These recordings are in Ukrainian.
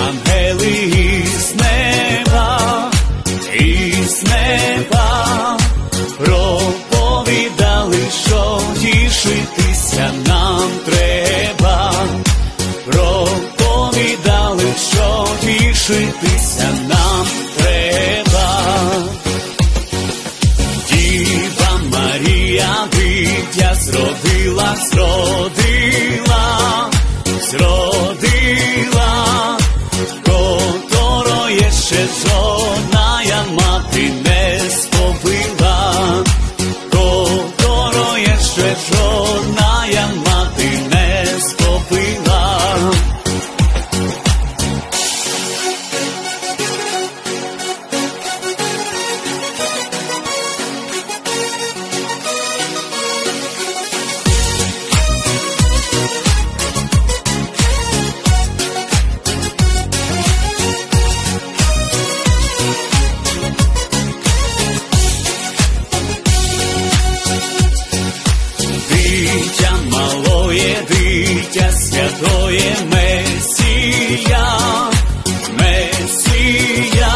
ангели із неба проповідали, що тішитися нам треба. Проповідали, що тішитися нам треба. Діва Марія дитя зродила, которое ще жодная мати не сповила, которое ще жодная мати не сповила. Дитя малое, дитя святое, Месія,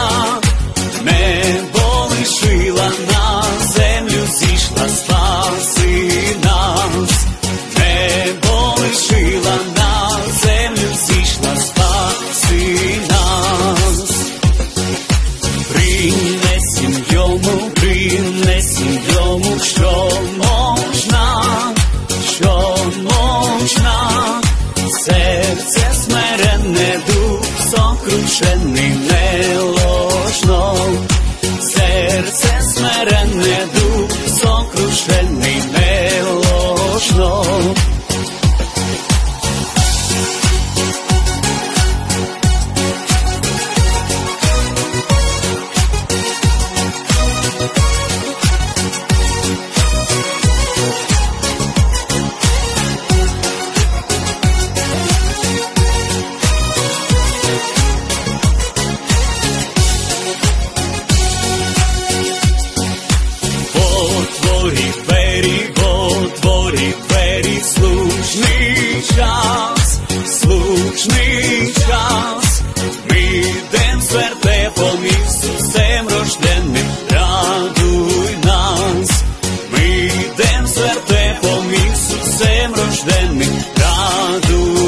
небо лишила, на землю зійшла, спаси нас. Небо лишила, на землю зійшла, спаси нас. Принесім йому, що можна, серце смиренне, дух сокрушений не ложно. Серце смиренне, дух сокрушений не ложно. Отворі двері, слушний час. Ми йдем з вертепом, Ісусем рожденним, радуй нас. Ми йдем з вертепом, Ісусем рожденним, радуй